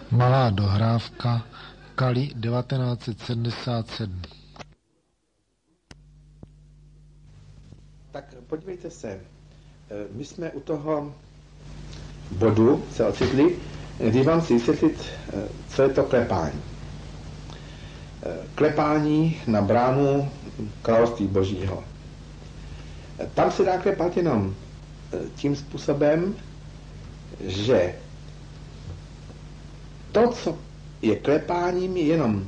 Malá dohrávka, Kali 1977. Tak podívejte se, my jsme u toho bodu se ocitli, kdy vám si vysvětlit, co je to klepání. Klepání na bránu království Božího. Tam se dá klepat jenom tím způsobem, že to, co je klepáním, je jenom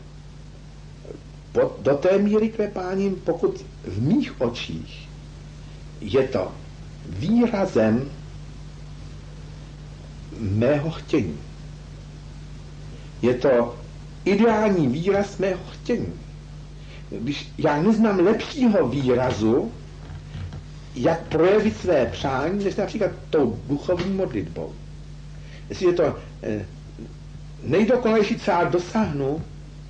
do té míry klepáním, pokud v mých očích je to výrazem mého chtění. Je to ideální výraz mého chtění. Když já neznám lepšího výrazu, jak projevit své přání, než například tou duchovní modlitbou. Jestli je to nejdokonalejší, co já dosáhnu,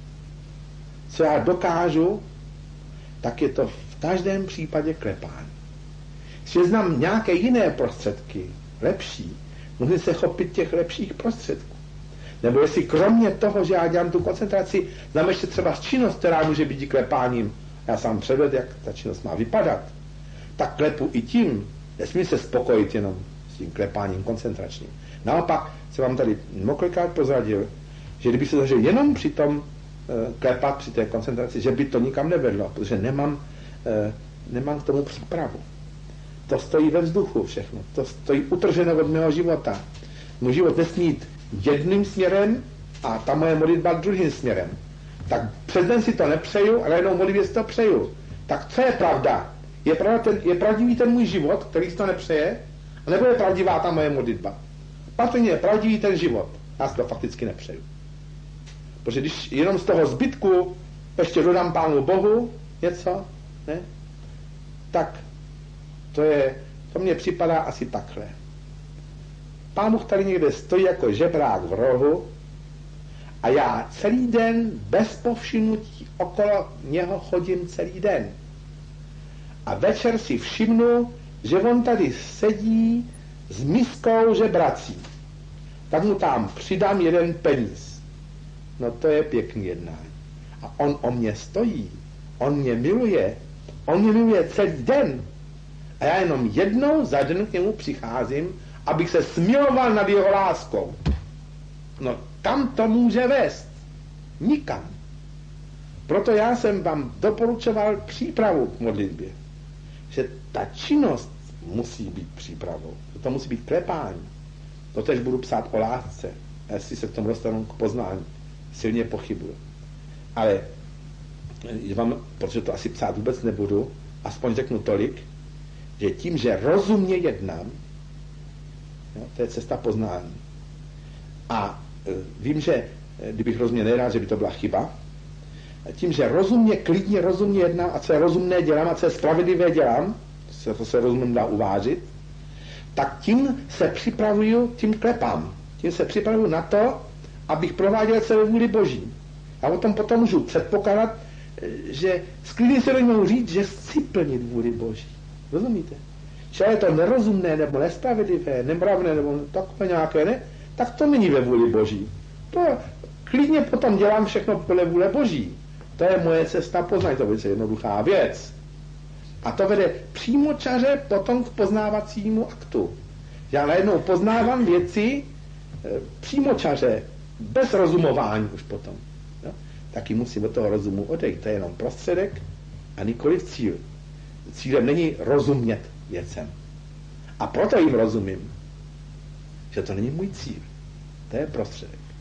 co já dokážu, tak je to v každém případě klepání. Jestli znám nějaké jiné prostředky, lepší, musím se chopit těch lepších prostředků. Nebo jestli kromě toho, že já dělám tu koncentraci, znám ještě třeba činnost, která může být klepáním, já sám předvedu, jak ta činnost má vypadat, tak klepu i tím, nesmím se spokojit jenom s tím klepáním koncentračním. Naopak se vám tady několikrát prozradil, že kdyby se zažil jenom při tom klepat, při té koncentraci, že by to nikam nevedlo, protože nemám k tomu přípravu. To stojí ve vzduchu všechno, to stojí utrženo od mého života. Můj život nesmí jít jedným směrem a ta moje modlitba druhým směrem. Tak přes den si to nepřeju, ale jenom modlitbě si to přeju. Tak co je pravda? Je pravdivý ten můj život, který si to nepřeje, nebo je pravdivá ta moje modlitba? Patrně je pravdivý ten život. Já si to fakticky nepřeju. Protože když jenom z toho zbytku ještě dodám Pánu Bohu něco, ne? Tak to mně připadá asi takhle. Pán Bůh tady někde stojí jako žebrák v rohu a já celý den bez povšimnutí okolo něho chodím celý den. A večer si všimnu, že on tady sedí s miskou žebrací. Tak mu tam přidám jeden peníz. No to je pěkný jednání. A on o mě stojí. On mě miluje celý den. A já jenom jednou za den k němu přicházím, abych se smiloval nad jeho láskou. No kam to může vést? Nikam. Proto já jsem vám doporučoval přípravu k modlitbě. Že ta činnost musí být přípravou. To musí být klepání. To tež budu psát o lásce. A jestli se k tomu dostanu k poznání. Silně pochybuju. Ale protože to asi psát vůbec nebudu, aspoň řeknu tolik, že tím, že rozumně jednám, jo, to je cesta poznání. A vím, že kdybych rozumně nejednal, že by to byla chyba, tím, že rozumně, klidně, rozumně jednám a co je rozumné dělám a co je spravedlivé dělám, to se rozumím dá uvážit, tak tím se připravuju, tím klepám. Tím se připravuju na to, abych prováděl se ve vůli Boží. A o tom potom můžu předpokládat, že s klidem se mohu říct, že chci plnit vůli Boží. Rozumíte? Že je to nerozumné, nebo nespravedlivé, nemravné, nebo takové nějaké, ne? Tak to není ve vůli Boží. To klidně potom dělám všechno podle vůle Boží. To je moje cesta poznání, to je jednoduchá věc. A to vede přímočaře potom k poznávacímu aktu. Já najednou poznávám věci přímočaře, bez rozumování už potom. Jo? Taky musím od toho rozumu odejít. To je jenom prostředek a nikoliv cíl. Cílem není rozumět věcem. A proto jim rozumím, že to není můj cíl. To je prostředek.